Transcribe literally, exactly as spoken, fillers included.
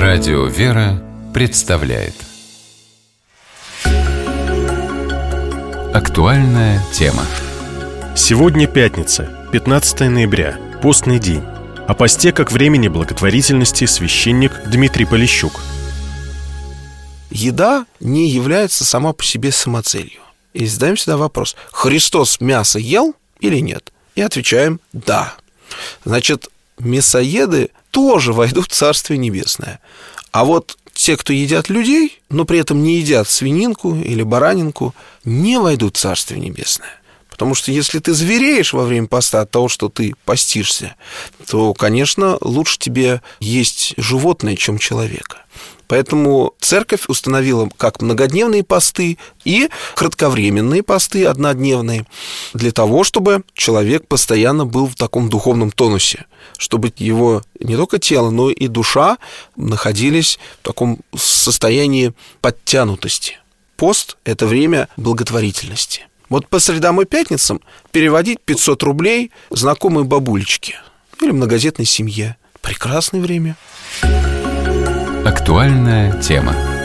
Радио «Вера» представляет актуальная тема. Сегодня пятница, пятнадцатое ноября, постный день. О посте как времени благотворительности священник Дмитрий Полищук. Еда не является сама по себе самоцелью. И задаем всегда вопрос: Христос мясо ел или нет? И отвечаем: да. Значит, мясоеды тоже войдут в Царствие Небесное. А вот те, кто едят людей, но при этом не едят свининку или баранинку, не войдут в Царствие Небесное. Потому что если ты звереешь во время поста от того, что ты постишься, то, конечно, лучше тебе есть животное, чем человека. Поэтому церковь установила как многодневные посты и кратковременные посты, однодневные, для того, чтобы человек постоянно был в таком духовном тонусе, чтобы его не только тело, но и душа находились в таком состоянии подтянутости. Пост – это время благотворительности. Вот по средам и пятницам переводить пятьсот рублей знакомой бабулечке или многодетной семье – прекрасное время. Актуальная тема.